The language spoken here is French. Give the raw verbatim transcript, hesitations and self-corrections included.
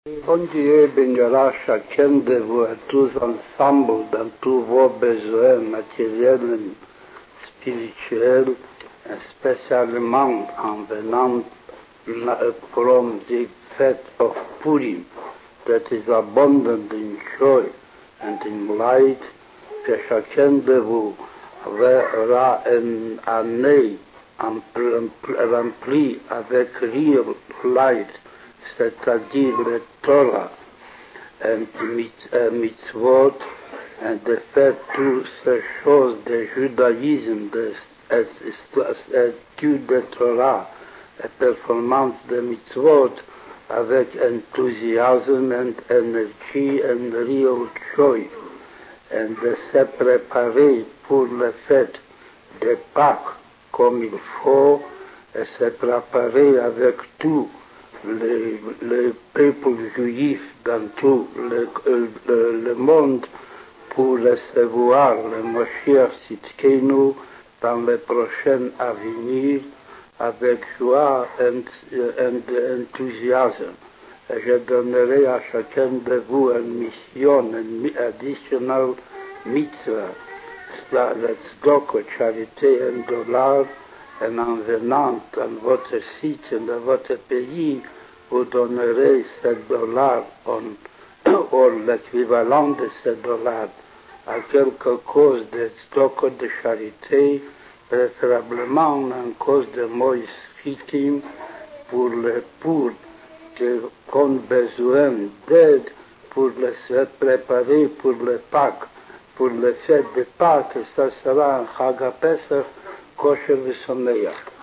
Bon Dieu bénira chacun de vous et tous ensemble dans tous vos besoins matériels et spirituels, et spécialement en venant from the fête of Purim, that is abundant in joy and in light, que chacun de vous verra une année remplie avec real light, c'est-à-dire le Torah et mitzvot, et de faire toutes ces choses de judaïsme, de étude de Torah et performance de mitzvot avec enthousiasme et énergie et real joy, et de se préparer pour les fêtes de Pâques comme il faut, et se préparer avec tout le, le peuple juif dans tout le, le, le monde pour recevoir le Moshiach Tzidkenu dans les prochaines à venir avec joie et, et enthousiasme. Et je donnerai à chacun de vous une mission, une additional mitzvah, la tzedakah, charité, un dollar, et en venant dans votre site, dans votre pays, vous donnerez sept dollars, ou l'équivalent de sept dollars, à quelque cause de tzedakah, de charité, préférablement en cause de Moïse Fittim, pour les pauvres qui ont besoin d'aide pour les se préparer pour les Pâques, pour les fêtes de Pâques, ça sera un Chag HaPesach kosher v'sameach.